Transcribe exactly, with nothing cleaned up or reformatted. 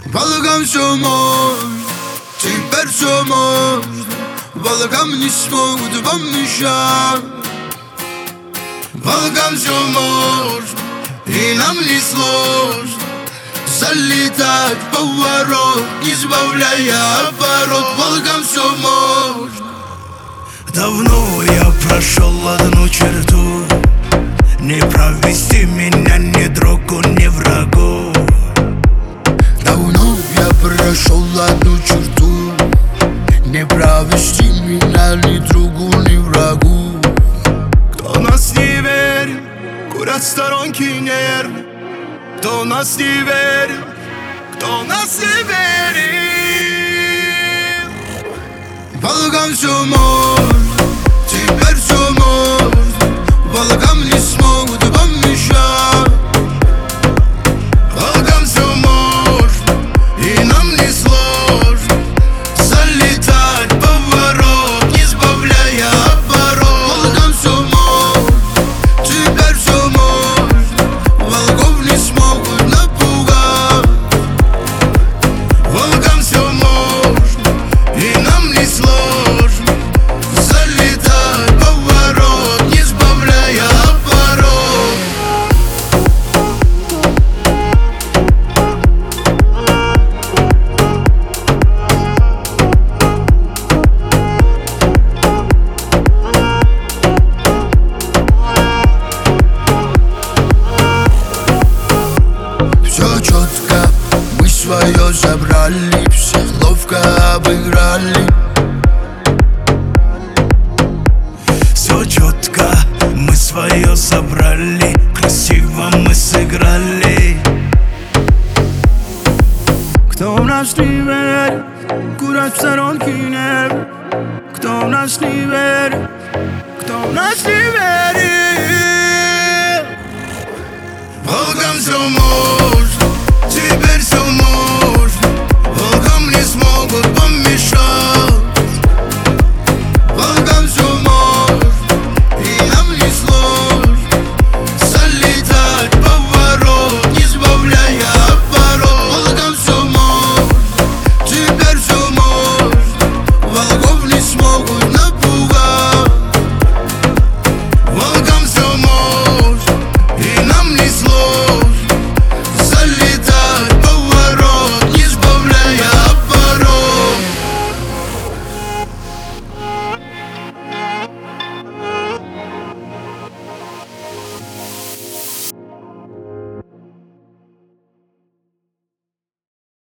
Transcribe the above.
Волгам все можно, теперь все можно. Волгам не смогут вам мешать. Волгам все можно, и нам не сложно залетать в поворот, не сбавляя оборот. Волгам все можно. Давно я прошел одну черту, не провести меня ни другу, ни врагу. Давно я прошел одну черту, не провести меня ни другу, ни врагу. Кто нас не верит, курят сторонки нервы. Кто нас не верит, кто нас не верит. Волгам все можно, теперь все можно. Волгам не смогут вам мешать. Волгам все можно, и нам не сложно залетать в поворот, не сбавляя оборот. Волгам все можно, теперь все можно. Волков не смогут напугать. Волгам все можно, и нам не сложно залетать в поворот, не сбавляя оборот. Все четко, мы свое забрали, всех ловко обыграли. Все четко, мы свое собрали, красиво мы сыграли. Кто в нас не верит, курят в сторонке нервы. Кто в нас не верит, кто в нас не верит. Волгам все можно.